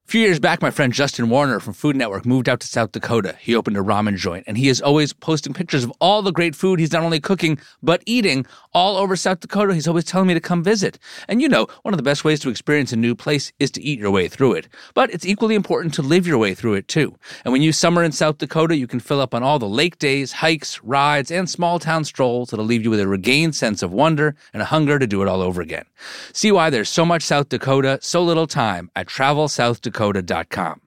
A few years back, my friend Justin Warner from Food Network moved out to South Dakota. He opened a ramen joint, and he is always posting pictures of all the great food he's not only cooking, but eating all over South Dakota. He's always telling me to come visit. And you know, one of the best ways to experience a new place is to eat your way through it. But it's equally important to live your way through it, too. And when you summer in South Dakota, you can fill up on all the lake days, hikes, rides, and small-town strolls that'll leave you with a regained sense of wonder and a hunger to do it all over again. See why there's so much South Dakota, so little time at TravelSouthDakota.com.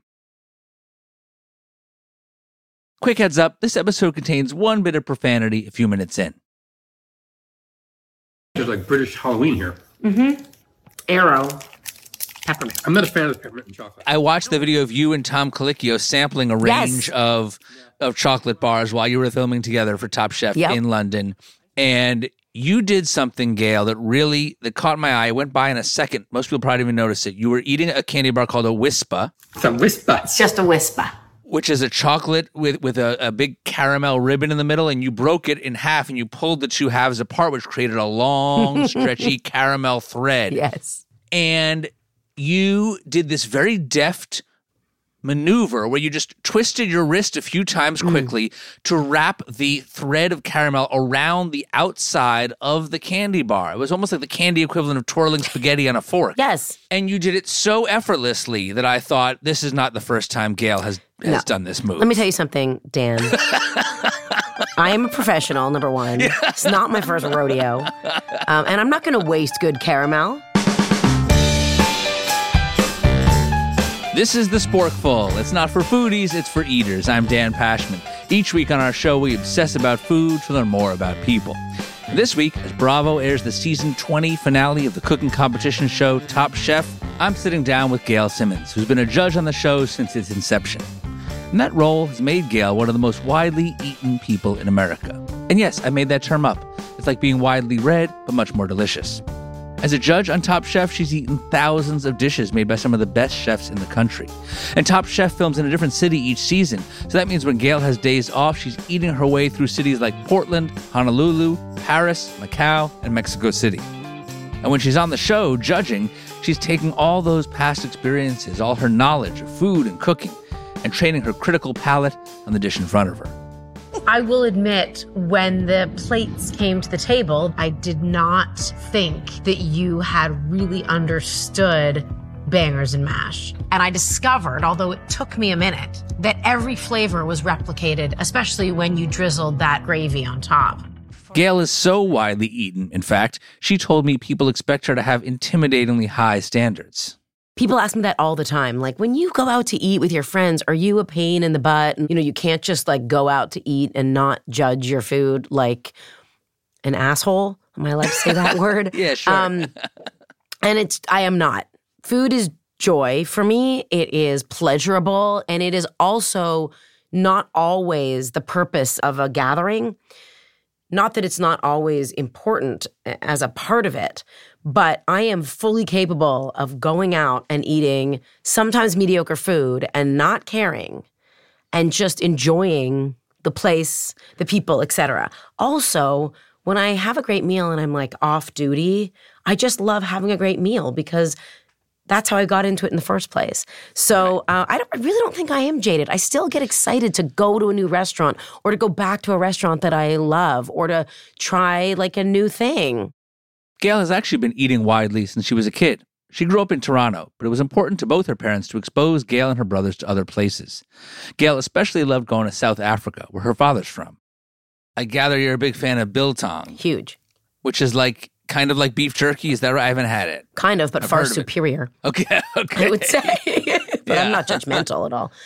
Quick heads up, this episode contains one bit of profanity a few minutes in. There's like British Halloween here. Mm-hmm. Arrow. Peppermint. I'm not a fan of peppermint and chocolate. I watched the video of you and Tom Colicchio sampling a range of chocolate bars while you were filming together for Top Chef in London. And you did something, Gail, that caught my eye. It went by in a second. Most people probably didn't even notice it. You were eating a candy bar called a Wispa. It's a Wispa. It's just a Wispa. Which is a chocolate with a big caramel ribbon in the middle, and you broke it in half, and you pulled the two halves apart, which created a long, stretchy caramel thread. Yes. And you did this very deft maneuver where you just twisted your wrist a few times quickly to wrap the thread of caramel around the outside of the candy bar. It was almost like the candy equivalent of twirling spaghetti on a fork. Yes. And you did it so effortlessly that I thought, this is not the first time Gail has done this move. Let me tell you something, Dan. I am a professional, number one. Yeah. It's not my first rodeo. And I'm not going to waste good caramel. This is The Sporkful. It's not for foodies, it's for eaters. I'm Dan Pashman. Each week on our show, we obsess about food to learn more about people. This week, as Bravo airs the season 20 finale of the cooking competition show Top Chef, I'm sitting down with Gail Simmons, who's been a judge on the show since its inception. And that role has made Gail one of the most widely eaten people in America. And yes, I made that term up. It's like being widely read, but much more delicious. As a judge on Top Chef, she's eaten thousands of dishes made by some of the best chefs in the country. And Top Chef films in a different city each season, so that means when Gail has days off, she's eating her way through cities like Portland, Honolulu, Paris, Macau, and Mexico City. And when she's on the show judging, she's taking all those past experiences, all her knowledge of food and cooking, and training her critical palate on the dish in front of her. I will admit, when the plates came to the table, I did not think that you had really understood bangers and mash. And I discovered, although it took me a minute, that every flavor was replicated, especially when you drizzled that gravy on top. Gail is so widely eaten, in fact, she told me people expect her to have intimidatingly high standards. People ask me that all the time. Like, when you go out to eat with your friends, are you a pain in the butt? And, you can't just, go out to eat and not judge your food like an asshole. Am I allowed to say that word? Yeah, sure. And I am not. Food is joy for me. It is pleasurable. And it is also not always the purpose of a gathering. Not that it's not always important as a part of it, but I am fully capable of going out and eating sometimes mediocre food and not caring and just enjoying the place, the people, etc. Also, when I have a great meal and I'm off duty, I just love having a great meal because that's how I got into it in the first place. So I really don't think I am jaded. I still get excited to go to a new restaurant or to go back to a restaurant that I love or to try a new thing. Gail has actually been eating widely since she was a kid. She grew up in Toronto, but it was important to both her parents to expose Gail and her brothers to other places. Gail especially loved going to South Africa, where her father's from. I gather you're a big fan of biltong. Huge. Which is kind of like beef jerky. Is that right? I haven't had it. Kind of, but far superior. Okay. I would say. But I'm not judgmental at all.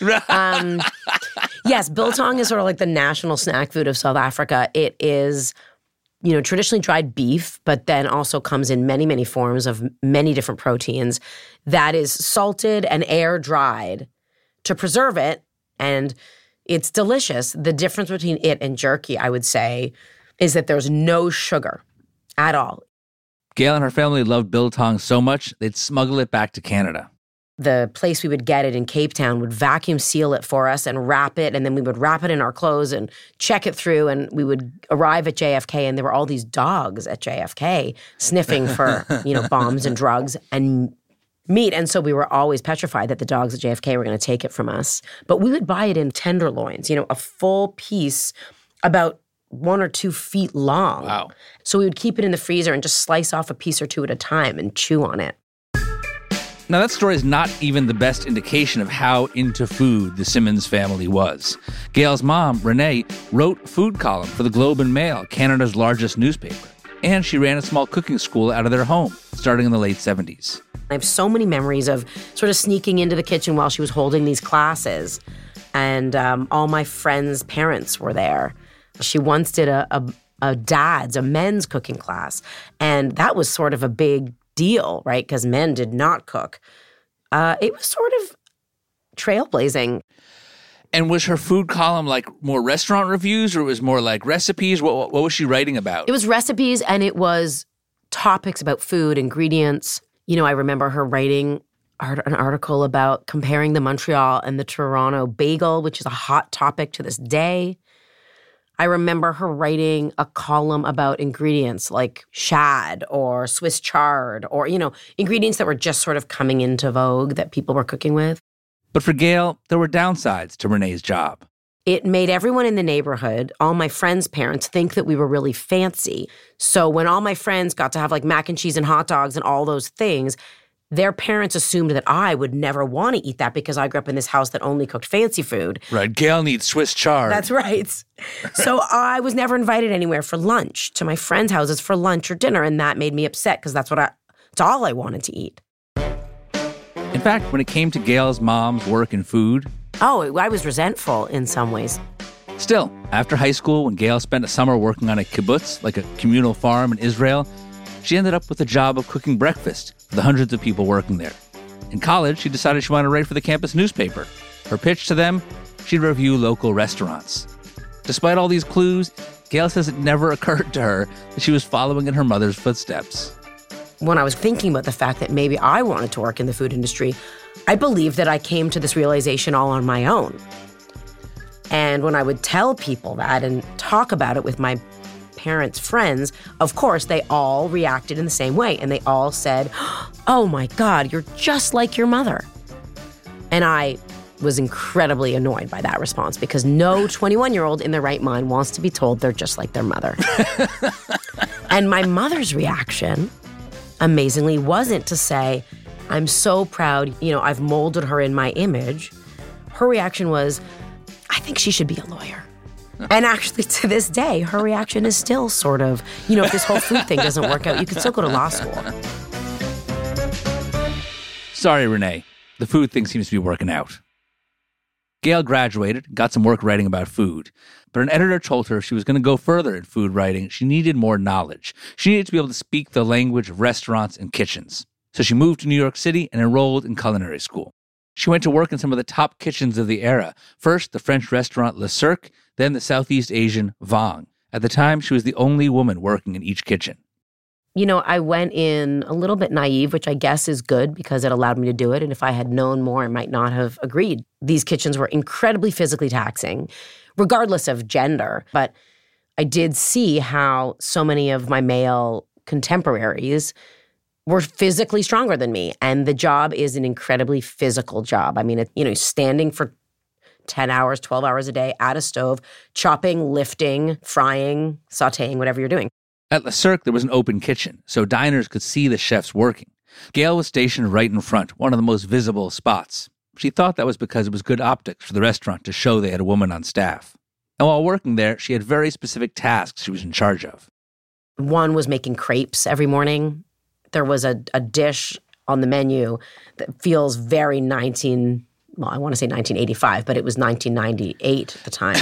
Yes, biltong is sort of the national snack food of South Africa. It is, traditionally dried beef, but then also comes in many, many forms of many different proteins that is salted and air dried to preserve it. And it's delicious. The difference between it and jerky, I would say, is that there's no sugar at all. Gail and her family loved biltong so much, they'd smuggle it back to Canada. The place we would get it in Cape Town would vacuum seal it for us and wrap it, and then we would wrap it in our clothes and check it through, and we would arrive at JFK, and there were all these dogs at JFK sniffing for, bombs and drugs, and meat. And so we were always petrified that the dogs at JFK were going to take it from us. But we would buy it in tenderloins, a full piece about 1 or 2 feet long. Wow. So we would keep it in the freezer and just slice off a piece or two at a time and chew on it. Now, that story is not even the best indication of how into food the Simmons family was. Gail's mom, Renee, wrote a food column for the Globe and Mail, Canada's largest newspaper. And she ran a small cooking school out of their home, starting in the late 70s. I have so many memories of sort of sneaking into the kitchen while she was holding these classes. And all my friends' parents were there. She once did a men's cooking class. And that was sort of a big deal, right? Because men did not cook. It was sort of trailblazing. And was her food column like more restaurant reviews, or it was more like recipes? What was she writing about? It was recipes, and it was topics about food, ingredients. I remember her writing an article about comparing the Montreal and the Toronto bagel, which is a hot topic to this day. I remember her writing a column about ingredients like shad or Swiss chard or, ingredients that were just sort of coming into vogue that people were cooking with. But for Gail, there were downsides to Renee's job. It made everyone in the neighborhood, all my friends' parents, think that we were really fancy. So when all my friends got to have like mac and cheese and hot dogs and all those things, their parents assumed that I would never want to eat that because I grew up in this house that only cooked fancy food. Right. Gail needs Swiss chard. That's right. So I was never invited anywhere for lunch, to my friends' houses for lunch or dinner, and that made me upset because that's all I wanted to eat. In fact, when it came to Gail's mom's work in food... Oh, I was resentful in some ways. Still, after high school, when Gail spent a summer working on a kibbutz, like a communal farm in Israel, she ended up with a job of cooking breakfast for the hundreds of people working there. In college, she decided she wanted to write for the campus newspaper. Her pitch to them, she'd review local restaurants. Despite all these clues, Gail says it never occurred to her that she was following in her mother's footsteps. When I was thinking about the fact that maybe I wanted to work in the food industry, I believe that I came to this realization all on my own. And when I would tell people that and talk about it with my parents' friends, of course, they all reacted in the same way. And they all said, "Oh my God, you're just like your mother." And I was incredibly annoyed by that response because no 21-year-old in their right mind wants to be told they're just like their mother. And my mother's reaction, amazingly, wasn't to say, "I'm so proud, I've molded her in my image." Her reaction was, "I think she should be a lawyer." And actually, to this day, her reaction is still sort of, if this whole food thing doesn't work out, you can still go to law school. Sorry, Renee. The food thing seems to be working out. Gail graduated, got some work writing about food. But an editor told her if she was going to go further in food writing, she needed more knowledge. She needed to be able to speak the language of restaurants and kitchens. So she moved to New York City and enrolled in culinary school. She went to work in some of the top kitchens of the era. First, the French restaurant Le Cirque, then the Southeast Asian Vang. At the time, she was the only woman working in each kitchen. I went in a little bit naive, which I guess is good because it allowed me to do it. And if I had known more, I might not have agreed. These kitchens were incredibly physically taxing, regardless of gender. But I did see how so many of my male contemporaries were physically stronger than me. And the job is an incredibly physical job. I mean, standing for 10 hours, 12 hours a day at a stove, chopping, lifting, frying, sauteing, whatever you're doing. At Le Cirque, there was an open kitchen, so diners could see the chefs working. Gail was stationed right in front, one of the most visible spots. She thought that was because it was good optics for the restaurant to show they had a woman on staff. And while working there, she had very specific tasks she was in charge of. One was making crepes every morning. There was a dish on the menu that feels very 1985, but it was 1998 at the time.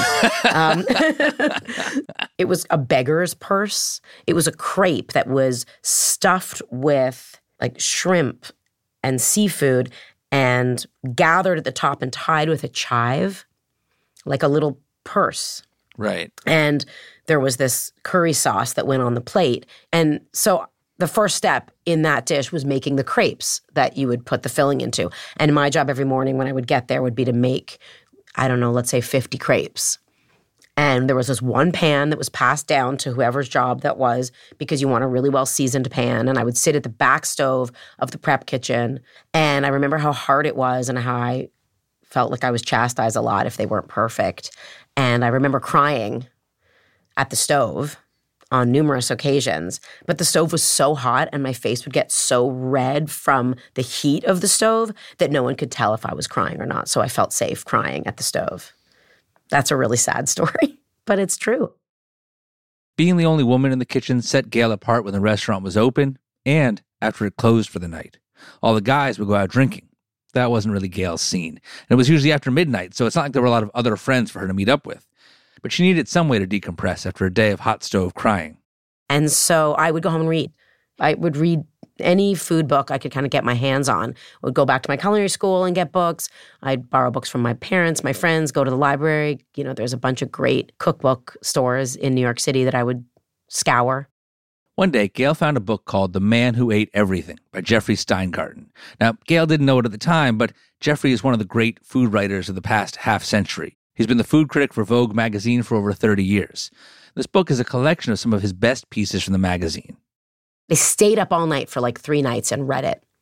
It was a beggar's purse. It was a crepe that was stuffed with like shrimp and seafood and gathered at the top and tied with a chive, like a little purse. Right. And there was this curry sauce that went on the plate. And so the first step in that dish was making the crepes that you would put the filling into. And my job every morning when I would get there would be to make, let's say 50 crepes. And there was this one pan that was passed down to whoever's job that was, because you want a really well-seasoned pan. And I would sit at the back stove of the prep kitchen. And I remember how hard it was and how I felt like I was chastised a lot if they weren't perfect. And I remember crying at the stove on numerous occasions. But the stove was so hot and my face would get so red from the heat of the stove that no one could tell if I was crying or not. So I felt safe crying at the stove. That's a really sad story, but it's true. Being the only woman in the kitchen set Gail apart when the restaurant was open and after it closed for the night. All the guys would go out drinking. That wasn't really Gail's scene. And it was usually after midnight, so it's not like there were a lot of other friends for her to meet up with. But she needed some way to decompress after a day of hot stove crying. And so I would go home and read. I would read any food book I could kind of get my hands on. I would go back to my culinary school and get books. I'd borrow books from my parents, my friends, go to the library. You know, there's a bunch of great cookbook stores in New York City that I would scour. One day, Gail found a book called The Man Who Ate Everything by Jeffrey Steingarten. Now, Gail didn't know it at the time, but Jeffrey is one of the great food writers of the past half-century. He's been the food critic for Vogue magazine for over 30 years. This book is a collection of some of his best pieces from the magazine. I stayed up all night for like 3 nights and read it.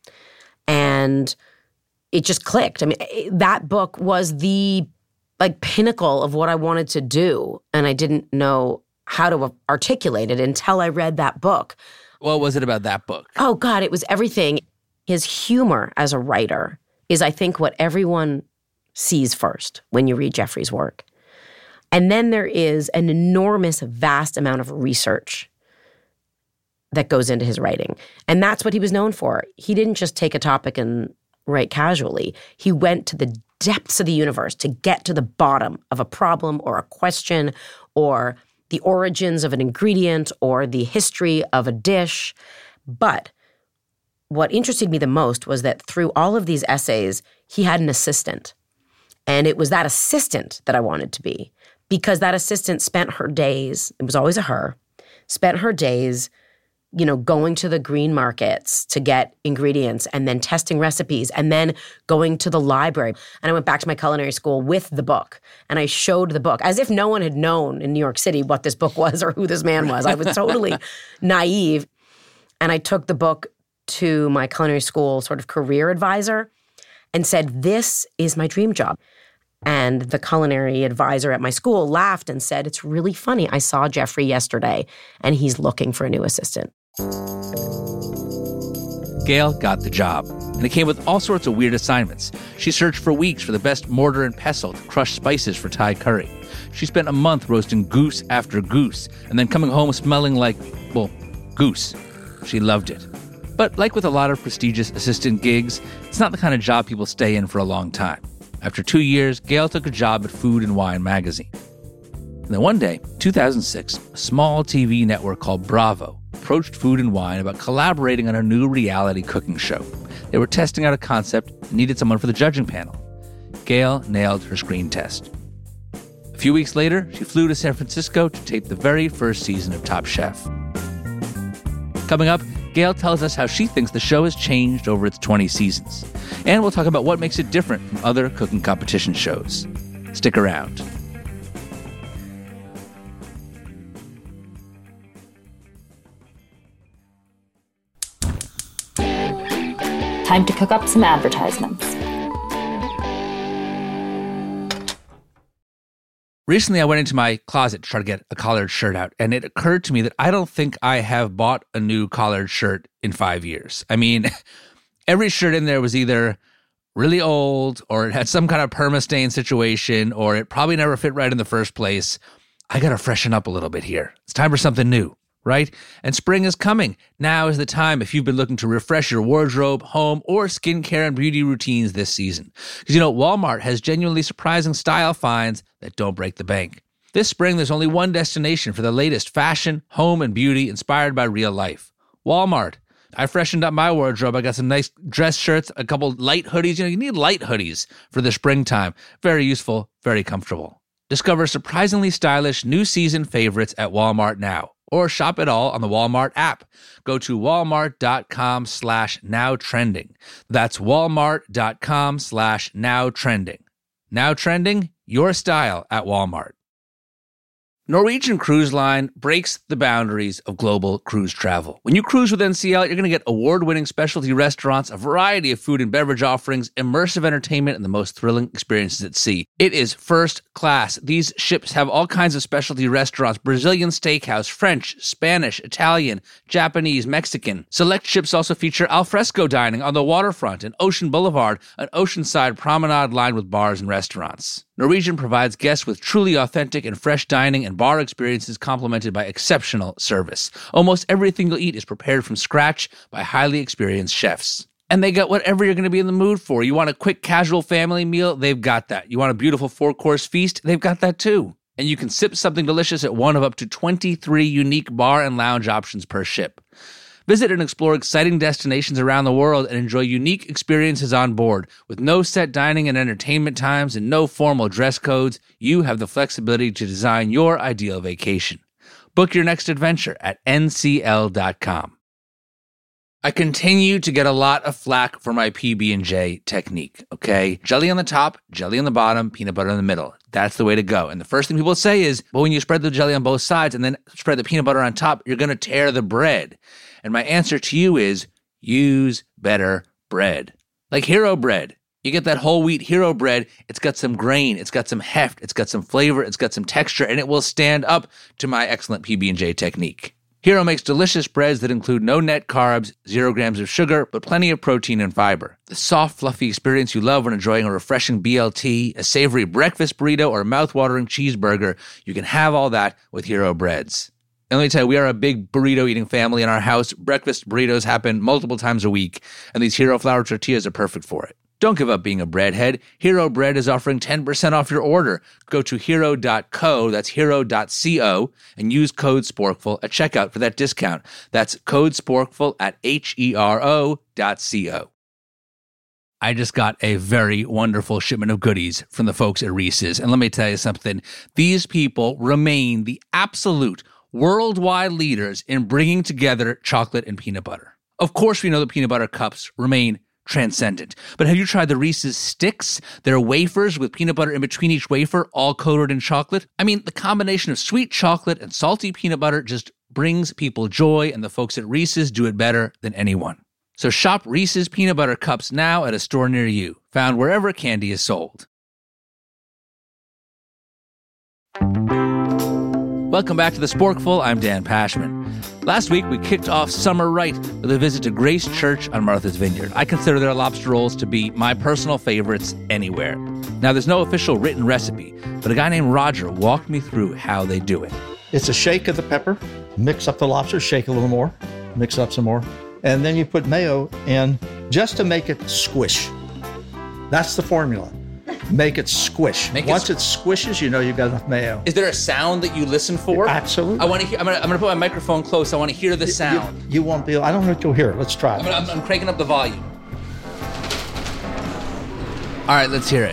And it just clicked. I mean, that book was the pinnacle of what I wanted to do. And I didn't know how to articulate it until I read that book. What was it about that book? Oh, God, it was everything. His humor as a writer is, I think, what everyone sees first when you read Jeffrey's work. And then there is an enormous, vast amount of research that goes into his writing. And that's what he was known for. He didn't just take a topic and write casually. He went to the depths of the universe to get to the bottom of a problem or a question or the origins of an ingredient or the history of a dish. But what interested me the most was that through all of these essays, he had an assistant. And it was that assistant that I wanted to be, because that assistant spent her days, it was always a her, spent her days going to the green markets to get ingredients and then testing recipes and then going to the library. And I went back to my culinary school with the book and I showed the book as if no one had known in New York City what this book was or who this man was. I was totally naive. And I took the book to my culinary school sort of career advisor and said, "This is my dream job." And the culinary advisor at my school laughed and said, "It's really funny. I saw Jeffrey yesterday and he's looking for a new assistant." Gail got the job, and it came with all sorts of weird assignments. She searched for weeks for the best mortar and pestle to crush spices for Thai curry. She spent a month roasting goose after goose, and then coming home smelling like, goose. She loved it. But like with a lot of prestigious assistant gigs, it's not the kind of job people stay in for a long time. After 2 years, Gail took a job at Food and Wine magazine. And then one day, 2006, a small TV network called Bravo approached Food and Wine about collaborating on a new reality cooking show. They were testing out a concept and needed someone for the judging panel. Gail nailed her screen test. A few weeks later, she flew to San Francisco to tape the very first season of Top Chef. Coming up, Gail tells us how she thinks the show has changed over its 20 seasons. And we'll talk about what makes it different from other cooking competition shows. Stick around. Time to cook up some advertisements. Recently, I went into my closet to try to get a collared shirt out, and it occurred to me that I don't think I have bought a new collared shirt in 5 years. I mean, every shirt in there was either really old, or it had some kind of perma-stain situation, or it probably never fit right in the first place. I gotta freshen up a little bit here. It's time for something new, right? And spring is coming. Now is the time if you've been looking to refresh your wardrobe, home, or skincare and beauty routines this season. Because Walmart has genuinely surprising style finds that don't break the bank. This spring, there's only one destination for the latest fashion, home, and beauty inspired by real life. Walmart. I freshened up my wardrobe. I got some nice dress shirts, a couple light hoodies. You need light hoodies for the springtime. Very useful, very comfortable. Discover surprisingly stylish new season favorites at Walmart now. Or shop it all on the Walmart app. Go to walmart.com/nowtrending. That's walmart.com/nowtrending. Now trending, your style at Walmart. Norwegian Cruise Line breaks the boundaries of global cruise travel. When you cruise with NCL, you're going to get award-winning specialty restaurants, a variety of food and beverage offerings, immersive entertainment, and the most thrilling experiences at sea. It is first class. These ships have all kinds of specialty restaurants: Brazilian steakhouse, French, Spanish, Italian, Japanese, Mexican. Select ships also feature alfresco dining on the waterfront and Ocean Boulevard, an oceanside promenade lined with bars and restaurants. Norwegian provides guests with truly authentic and fresh dining and bar experiences complemented by exceptional service. Almost everything you'll eat is prepared from scratch by highly experienced chefs. And they got whatever you're going to be in the mood for. You want a quick, casual family meal? They've got that. You want a beautiful 4-course feast? They've got that too. And you can sip something delicious at one of up to 23 unique bar and lounge options per ship. Visit and explore exciting destinations around the world and enjoy unique experiences on board. With no set dining and entertainment times and no formal dress codes, you have the flexibility to design your ideal vacation. Book your next adventure at ncl.com. I continue to get a lot of flack for my PB&J technique, okay? Jelly on the top, jelly on the bottom, peanut butter in the middle. That's the way to go. And the first thing people say is, well, when you spread the jelly on both sides and then spread the peanut butter on top, you're going to tear the bread. And my answer to you is, use better bread. Like Hero Bread. You get that whole wheat Hero Bread. It's got some grain. It's got some heft. It's got some flavor. It's got some texture. And it will stand up to my excellent PB&J technique. Hero makes delicious breads that include no net carbs, 0 grams of sugar, but plenty of protein and fiber. The soft, fluffy experience you love when enjoying a refreshing BLT, a savory breakfast burrito, or a mouth-watering cheeseburger, you can have all that with Hero Breads. And let me tell you, we are a big burrito-eating family in our house. Breakfast burritos happen multiple times a week, and these Hero flour tortillas are perfect for it. Don't give up being a breadhead. Hero Bread is offering 10% off your order. Go to hero.co, that's hero.co, and use code SPORKFUL at checkout for that discount. That's code SPORKFUL at hero.co. I just got a very wonderful shipment of goodies from the folks at Reese's. And let me tell you something. These people remain the absolute worldwide leaders in bringing together chocolate and peanut butter. Of course, we know that peanut butter cups remain transcendent. But have you tried the Reese's Sticks? They're wafers with peanut butter in between each wafer, all coated in chocolate. I mean, the combination of sweet chocolate and salty peanut butter just brings people joy, and the folks at Reese's do it better than anyone. So shop Reese's Peanut Butter Cups now at a store near you, found wherever candy is sold. Welcome back to The Sporkful. I'm Dan Pashman. Last week, we kicked off summer right with a visit to Grace Church on Martha's Vineyard. I consider their lobster rolls to be my personal favorites anywhere. Now, there's no official written recipe, but a guy named Roger walked me through how they do it. It's a shake of the pepper, mix up the lobster, shake a little more, mix up some more, and then you put mayo in just to make it squish. That's the formula. Make it squish. Once it squishes, you know you've got enough mayo. Is there a sound that you listen for? Absolutely. I want to hear. I'm gonna put my microphone close. I want to hear the sound. You won't be. I don't know what you'll hear. Let's try it. I'm cranking up the volume. All right, let's hear it.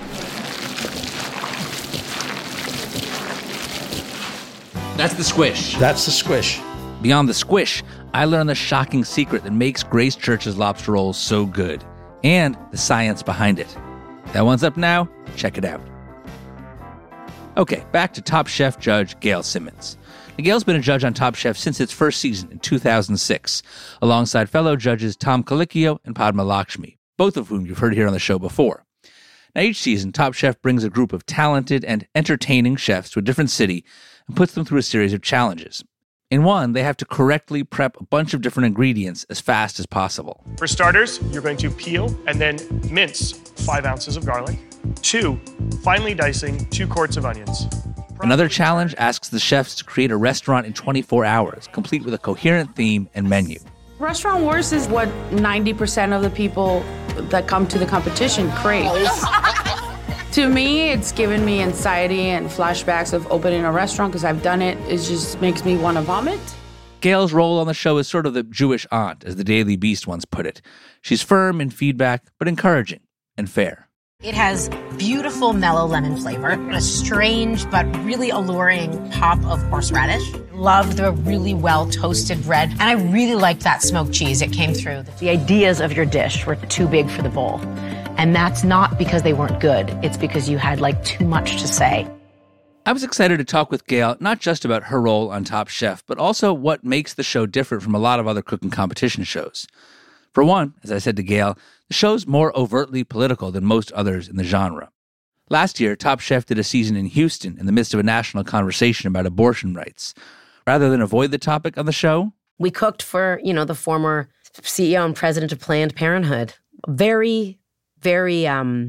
That's the squish. That's the squish. Beyond the squish, I learned the shocking secret that makes Grace Church's lobster rolls so good, and the science behind it. That one's up now. Check it out. Okay, back to Top Chef judge Gail Simmons. Now, Gail's been a judge on Top Chef since its first season in 2006, alongside fellow judges Tom Colicchio and Padma Lakshmi, both of whom you've heard here on the show before. Now, each season, Top Chef brings a group of talented and entertaining chefs to a different city and puts them through a series of challenges. In one, they have to correctly prep a bunch of different ingredients as fast as possible. For starters, you're going to peel and then mince 5 ounces of garlic. 2, finely dicing 2 quarts of onions. Another challenge asks the chefs to create a restaurant in 24 hours, complete with a coherent theme and menu. Restaurant Wars is what 90% of the people that come to the competition crave. To me, it's given me anxiety and flashbacks of opening a restaurant because I've done it. It just makes me want to vomit. Gail's role on the show is sort of the Jewish aunt, as the Daily Beast once put it. She's firm in feedback, but encouraging and fair. It has beautiful mellow lemon flavor, a strange but really alluring pop of horseradish. Loved the really well toasted bread, and I really liked that smoked cheese. It came through. The ideas of your dish were too big for the bowl. And that's not because they weren't good. It's because you had too much to say. I was excited to talk with Gail not just about her role on Top Chef, but also what makes the show different from a lot of other cooking competition shows. For one, as I said to Gail, the show's more overtly political than most others in the genre. Last year, Top Chef did a season in Houston in the midst of a national conversation about abortion rights. Rather than avoid the topic on the show, we cooked for, the former CEO and president of Planned Parenthood. Very, very,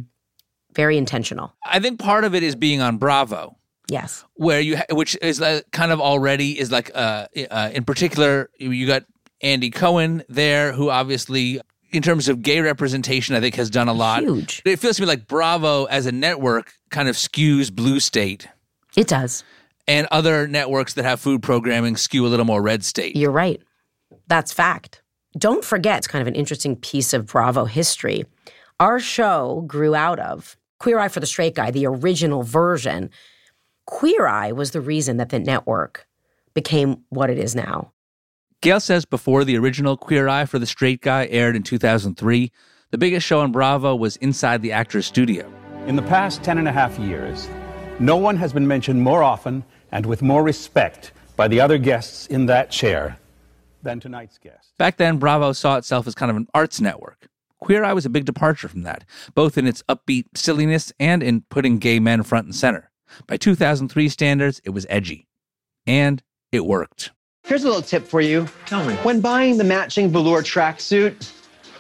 very intentional. I think part of it is being on Bravo. Yes. Where which is kind of already is like, in particular, you got Andy Cohen there, who obviously, in terms of gay representation, I think has done a lot. Huge. It feels to me like Bravo as a network kind of skews blue state. It does. And other networks that have food programming skew a little more red state. You're right. That's fact. Don't forget, it's kind of an interesting piece of Bravo history. Our show grew out of Queer Eye for the Straight Guy, the original version. Queer Eye was the reason that the network became what it is now. Gail says before the original Queer Eye for the Straight Guy aired in 2003, the biggest show on Bravo was Inside the Actors Studio. In the past 10.5 years, no one has been mentioned more often and with more respect by the other guests in that chair than tonight's guest. Back then, Bravo saw itself as kind of an arts network. Queer Eye was a big departure from that, both in its upbeat silliness and in putting gay men front and center. By 2003 standards, it was edgy. And it worked. Here's a little tip for you. Tell me. When buying the matching velour tracksuit,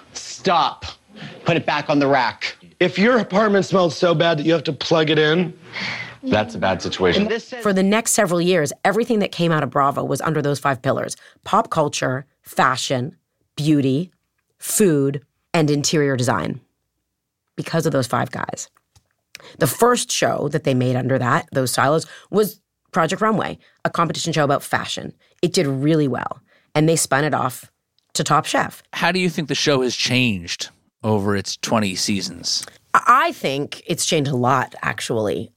stop. Put it back on the rack. If your apartment smells so bad that you have to plug it in, that's a bad situation. For the next several years, everything that came out of Bravo was under those 5 pillars: pop culture, fashion, beauty, food, and interior design. Because of those 5 guys. The first show that they made under those silos, was Project Runway, a competition show about fashion. It did really well, and they spun it off to Top Chef. How do you think the show has changed over its 20 seasons? I think it's changed a lot, actually.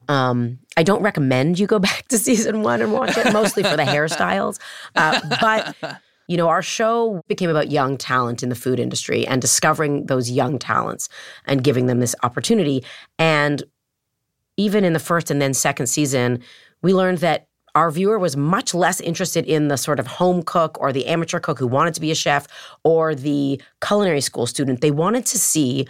I don't recommend you go back to season 1 and watch it, mostly for the hairstyles. But, our show became about young talent in the food industry and discovering those young talents and giving them this opportunity. And even in the first and then second season, we learned that our viewer was much less interested in the sort of home cook or the amateur cook who wanted to be a chef or the culinary school student. They wanted to see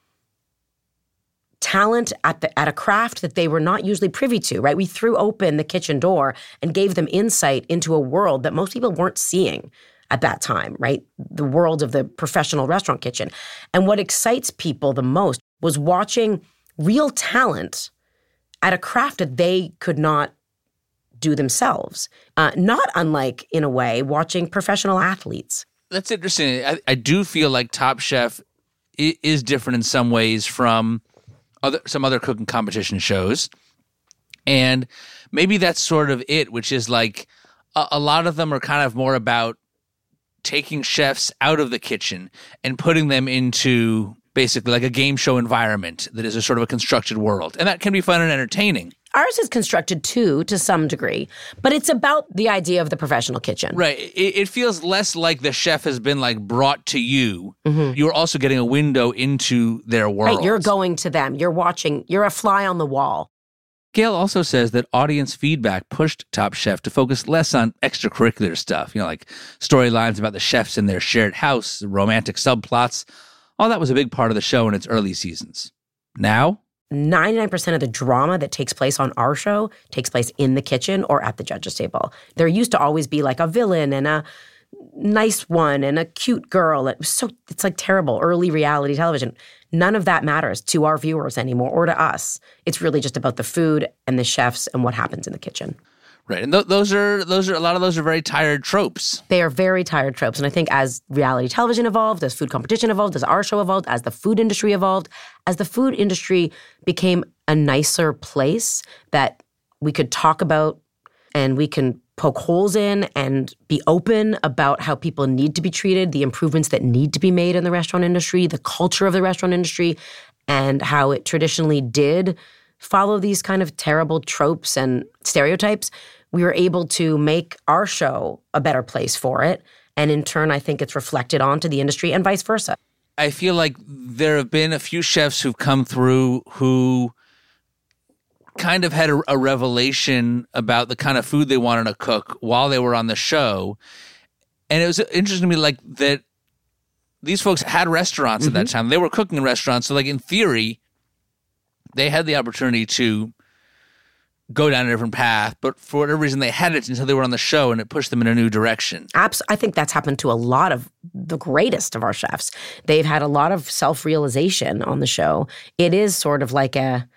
talent at a craft that they were not usually privy to, right? We threw open the kitchen door and gave them insight into a world that most people weren't seeing at that time, right? The world of the professional restaurant kitchen. And what excites people the most was watching real talent at a craft that they could not do themselves. Not unlike, in a way, watching professional athletes. That's interesting. I do feel like Top Chef is different in some ways from some other cooking competition shows. And maybe that's sort of it, which is like a lot of them are kind of more about taking chefs out of the kitchen and putting them into basically like a game show environment that is a sort of a constructed world. And that can be fun and entertaining. Ours is constructed too, to some degree, but it's about the idea of the professional kitchen. Right. It feels less like the chef has been like brought to you. Mm-hmm. You're also getting a window into their world. Right, you're going to them. You're watching. You're a fly on the wall. Gail also says that audience feedback pushed Top Chef to focus less on extracurricular stuff, like storylines about the chefs in their shared house, romantic subplots. All that was a big part of the show in its early seasons. Now, 99% of the drama that takes place on our show takes place in the kitchen or at the judges' table. There used to always be like a villain and a nice one and a cute girl. It's like terrible early reality television. None of that matters to our viewers anymore or to us. It's really just about the food and the chefs and what happens in the kitchen. Right. And those are a lot of those are very tired tropes. They are very tired tropes. And I think as reality television evolved, as food competition evolved, as our show evolved, as the food industry evolved, as the food industry became a nicer place that we could talk about and we can poke holes in and be open about how people need to be treated, the improvements that need to be made in the restaurant industry, the culture of the restaurant industry, and how it traditionally did follow these kind of terrible tropes and stereotypes. We were able to make our show a better place for it. And in turn, I think it's reflected onto the industry and vice versa. I feel like there have been a few chefs who've come through who kind of had a revelation about the kind of food they wanted to cook while they were on the show. And it was interesting to me, like, that these folks had restaurants at that time. They were cooking in restaurants. So, like, in theory, they had the opportunity to go down a different path. But for whatever reason, they had it until they were on the show, and it pushed them in a new direction. I think that's happened to a lot of the greatest of our chefs. They've had a lot of self-realization on the show. It is sort of like a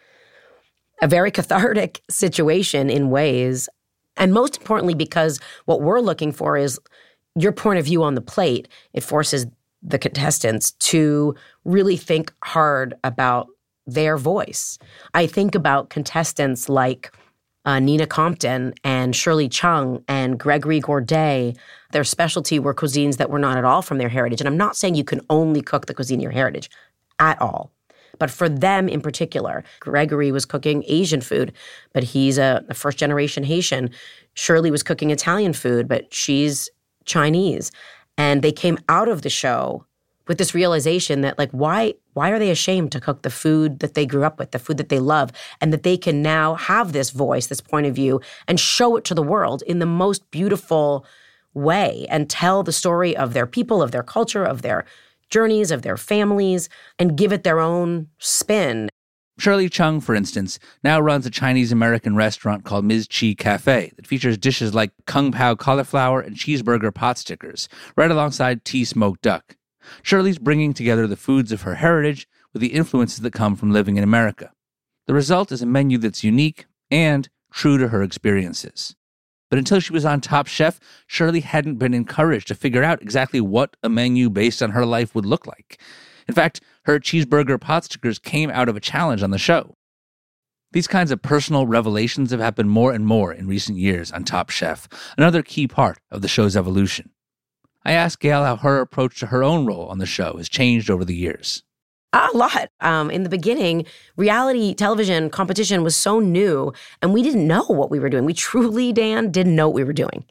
very cathartic situation in ways. And most importantly, because what we're looking for is your point of view on the plate. It forces the contestants to really think hard about their voice. I think about contestants like Nina Compton and Shirley Chung and Gregory Gourdet. Their specialty were cuisines that were not at all from their heritage. And I'm not saying you can only cook the cuisine of your heritage at all. But for them in particular, Gregory was cooking Asian food, but he's a first-generation Haitian. Shirley was cooking Italian food, but she's Chinese. And they came out of the show with this realization that, like, why are they ashamed to cook the food that they grew up with, the food that they love, and that they can now have this voice, this point of view, and show it to the world in the most beautiful way and tell the story of their people, of their culture, of their journeys, of their families, and give it their own spin. Shirley Chung, for instance, now runs a Chinese-American restaurant called Ms. Chi Cafe that features dishes like Kung Pao cauliflower and cheeseburger pot stickers, right alongside tea smoked duck. Shirley's bringing together the foods of her heritage with the influences that come from living in America. The result is a menu that's unique and true to her experiences. But until she was on Top Chef, Shirley hadn't been encouraged to figure out exactly what a menu based on her life would look like. In fact, her cheeseburger pot stickers came out of a challenge on the show. These kinds of personal revelations have happened more and more in recent years on Top Chef, another key part of the show's evolution. I asked Gail how her approach to her own role on the show has changed over the years. A lot. In the beginning, reality television competition was so new, and we didn't know what we were doing. We truly, Dan, didn't know what we were doing.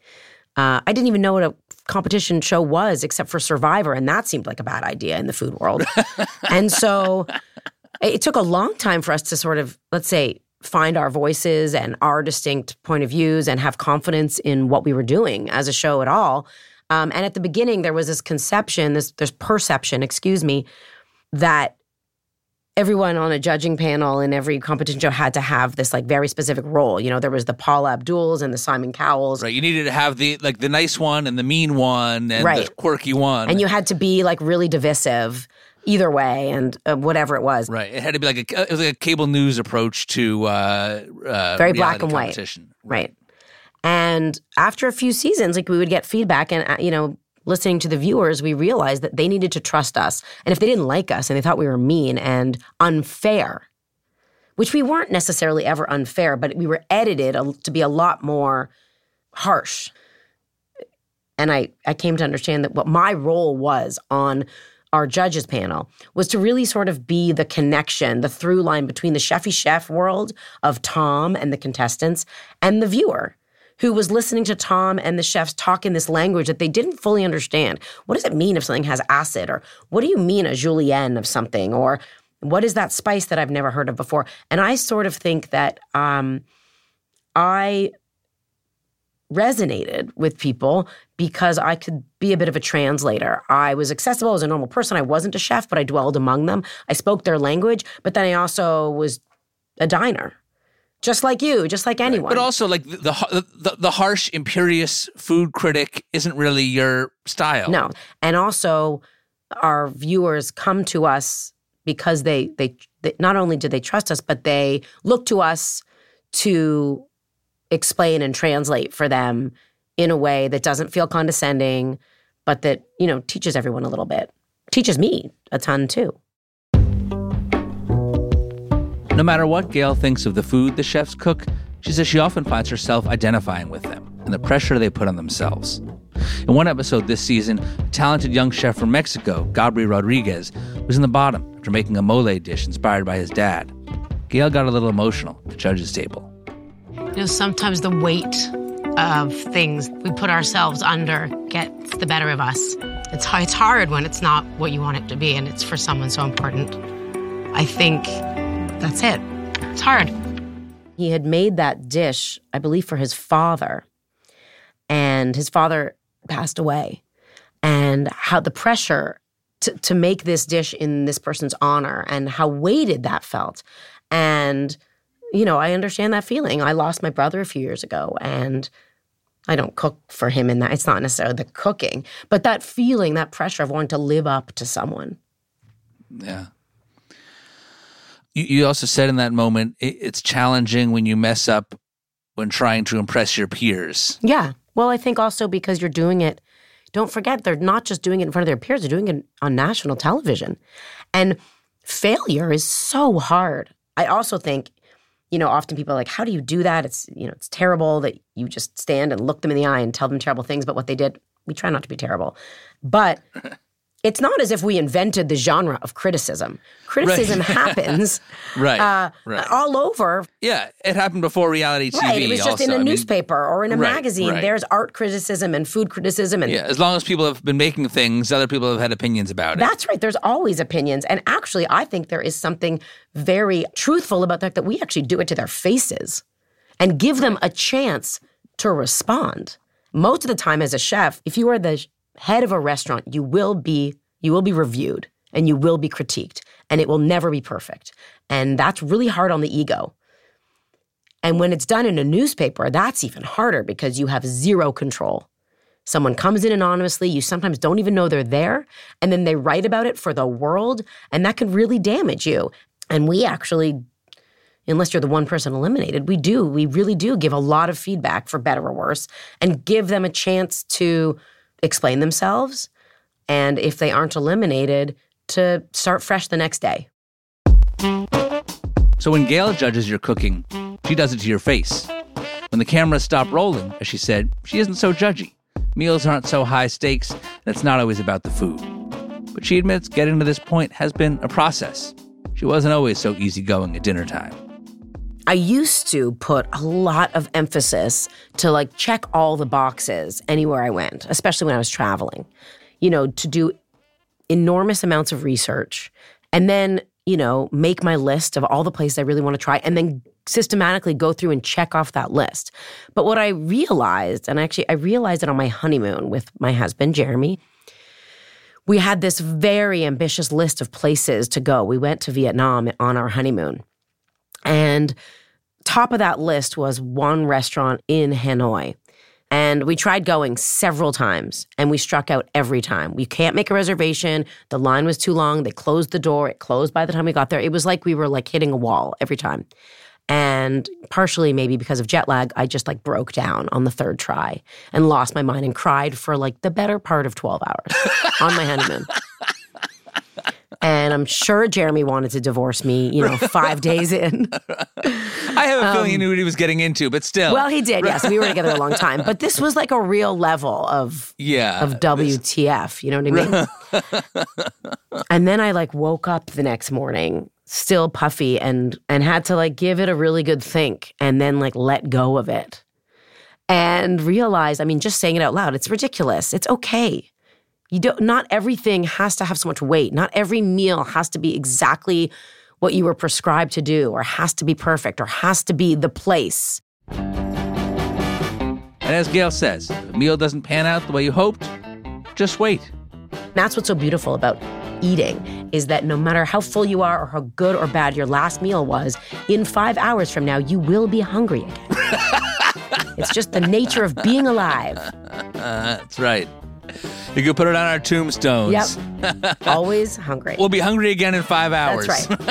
I didn't even know what a competition show was except for Survivor, and that seemed like a bad idea in the food world. And so it took a long time for us to sort of, let's say, find our voices and our distinct point of views and have confidence in what we were doing as a show at all. And at the beginning, there was this conception, this perception, that everyone on a judging panel in every competition show had to have this like very specific role. You know, there was the Paula Abduls and the Simon Cowells. Right. You needed to have the nice one and the mean one and the quirky one. And you had to be like really divisive either way and whatever it was. Right. It had to be like a cable news approach to very black and white. Right. And after a few seasons, like we would get feedback and, listening to the viewers, we realized that they needed to trust us. And if they didn't like us and they thought we were mean and unfair, which we weren't necessarily ever unfair, but we were edited to be a lot more harsh. And I came to understand that what my role was on our judges panel was to really sort of be the connection, the through line between the Chefy Chef world of Tom and the contestants and the viewer, who was listening to Tom and the chefs talk in this language that they didn't fully understand. What does it mean if something has acid? Or what do you mean a julienne of something? Or what is that spice that I've never heard of before? And I sort of think that I resonated with people because I could be a bit of a translator. I was accessible as a normal person. I wasn't a chef, but I dwelled among them. I spoke their language, but then I also was a diner. Just like you, just like anyone. But also, like, the harsh, imperious food critic isn't really your style. No. And also, our viewers come to us because they not only do they trust us, but they look to us to explain and translate for them in a way that doesn't feel condescending, but that, teaches everyone a little bit. Teaches me a ton, too. No matter what Gail thinks of the food the chefs cook, she says she often finds herself identifying with them and the pressure they put on themselves. In one episode this season, a talented young chef from Mexico, Gabri Rodriguez, was in the bottom after making a mole dish inspired by his dad. Gail got a little emotional at the judges' table. Sometimes the weight of things we put ourselves under gets the better of us. It's hard when it's not what you want it to be and it's for someone so important. I think that's it. It's hard. He had made that dish, I believe, for his father. And his father passed away. And how the pressure to make this dish in this person's honor and how weighted that felt. And, you know, I understand that feeling. I lost my brother a few years ago, and I don't cook for him in that. It's not necessarily the cooking, but that feeling, that pressure of wanting to live up to someone. Yeah. You also said in that moment, it's challenging when you mess up when trying to impress your peers. Yeah. Well, I think also because you're doing it, don't forget, they're not just doing it in front of their peers, they're doing it on national television. And failure is so hard. I also think, you know, often people are like, how do you do that? It's, you know, it's terrible that you just stand and look them in the eye and tell them terrible things about what they did. We try not to be terrible. But it's not as if we invented the genre of criticism. Criticism happens all over. Yeah, it happened before reality TV. Right, it was just in a newspaper or in a magazine. Right. There's art criticism and food criticism. And yeah, as long as people have been making things, other people have had opinions about it. That's right. There's always opinions. And actually, I think there is something very truthful about the fact that we actually do it to their faces and give them a chance to respond. Most of the time as a chef, if you are the head of a restaurant, you will be reviewed and you will be critiqued, and it will never be perfect. And that's really hard on the ego. And when it's done in a newspaper, that's even harder because you have zero control. Someone comes in anonymously, you sometimes don't even know they're there, and then they write about it for the world, and that can really damage you. And we actually, unless you're the one person eliminated, we really do give a lot of feedback, for better or worse, and give them a chance to explain themselves, and if they aren't eliminated, to start fresh the next day. So when Gail judges your cooking, she does it to your face. When the cameras stop rolling, as she said, she isn't so judgy. Meals aren't so high stakes, and it's not always about the food. But she admits getting to this point has been a process. She wasn't always so easygoing at dinner time. I used to put a lot of emphasis to check all the boxes anywhere I went, especially when I was traveling, to do enormous amounts of research and then, make my list of all the places I really want to try and then systematically go through and check off that list. But what I realized, and actually I realized it on my honeymoon with my husband, Jeremy, we had this very ambitious list of places to go. We went to Vietnam on our honeymoon. And top of that list was one restaurant in Hanoi. And we tried going several times, and we struck out every time. We can't make a reservation. The line was too long. They closed the door. It closed by the time we got there. It was like we were hitting a wall every time. And partially maybe because of jet lag, I just broke down on the third try and lost my mind and cried for the better part of 12 hours on my honeymoon. And I'm sure Jeremy wanted to divorce me, 5 days in. I have a feeling he knew what he was getting into, but still. Well, he did, yes. We were together a long time. But this was a real level of WTF, you know what I mean? And then I woke up the next morning, still puffy, and had to give it a really good think and then let go of it. And realize, just saying it out loud, it's ridiculous. It's okay. Not everything has to have so much weight. Not every meal has to be exactly what you were prescribed to do, or has to be perfect, or has to be the place. And as Gail says, if a meal doesn't pan out the way you hoped, just wait. That's what's so beautiful about eating, is that no matter how full you are or how good or bad your last meal was, in 5 hours from now, you will be hungry again. It's just the nature of being alive. That's right. You could put it on our tombstones. Yep. Always hungry. We'll be hungry again in 5 hours. That's right.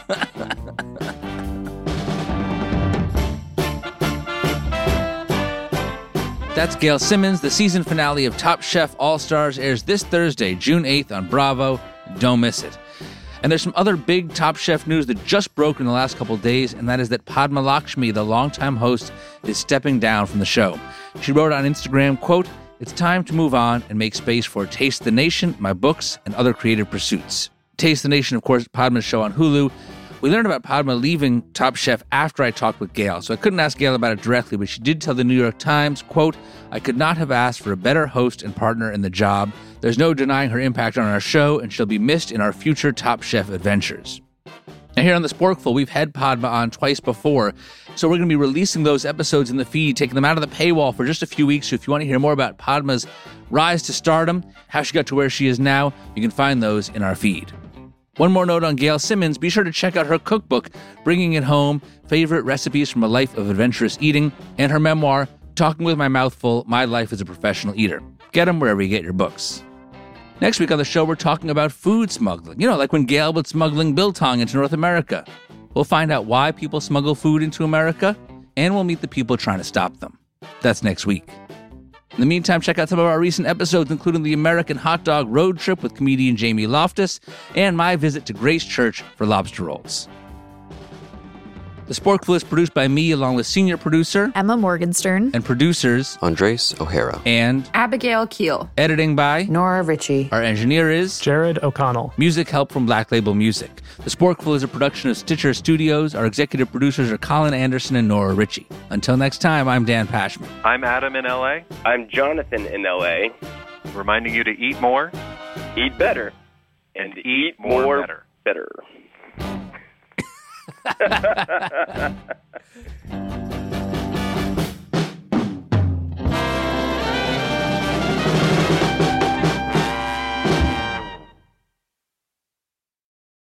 That's Gail Simmons. The season finale of Top Chef All-Stars airs this Thursday, June 8th on Bravo. Don't miss it. And there's some other big Top Chef news that just broke in the last couple of days, and that is that Padma Lakshmi, the longtime host, is stepping down from the show. She wrote on Instagram, quote, "It's time to move on and make space for Taste the Nation, my books, and other creative pursuits." Taste the Nation, of course, Padma's show on Hulu. We learned about Padma leaving Top Chef after I talked with Gail, so I couldn't ask Gail about it directly, but she did tell the New York Times, quote, "I could not have asked for a better host and partner in the job. There's no denying her impact on our show, and she'll be missed in our future Top Chef adventures." Now here on The Sporkful, we've had Padma on twice before, so we're going to be releasing those episodes in the feed, taking them out of the paywall for just a few weeks. So if you want to hear more about Padma's rise to stardom, how she got to where she is now, you can find those in our feed. One more note on Gail Simmons, be sure to check out her cookbook, Bringing It Home, Favorite Recipes from a Life of Adventurous Eating, and her memoir, Talking with My Mouth Full, My Life as a Professional Eater. Get them wherever you get your books. Next week on the show, we're talking about food smuggling. You know, like when Gail was smuggling biltong into North America. We'll find out why people smuggle food into America, and we'll meet the people trying to stop them. That's next week. In the meantime, check out some of our recent episodes, including the American Hot Dog Road Trip with comedian Jamie Loftus, and my visit to Grace Church for lobster rolls. The Sporkful is produced by me, along with senior producer Emma Morgenstern and producers Andres O'Hara and Abigail Keel. Editing by Nora Ritchie. Our engineer is Jared O'Connell. Music help from Black Label Music. The Sporkful is a production of Stitcher Studios. Our executive producers are Colin Anderson and Nora Ritchie. Until next time, I'm Dan Pashman. I'm Adam in LA. I'm Jonathan in LA. Reminding you to eat more, eat better, and eat more better. Better.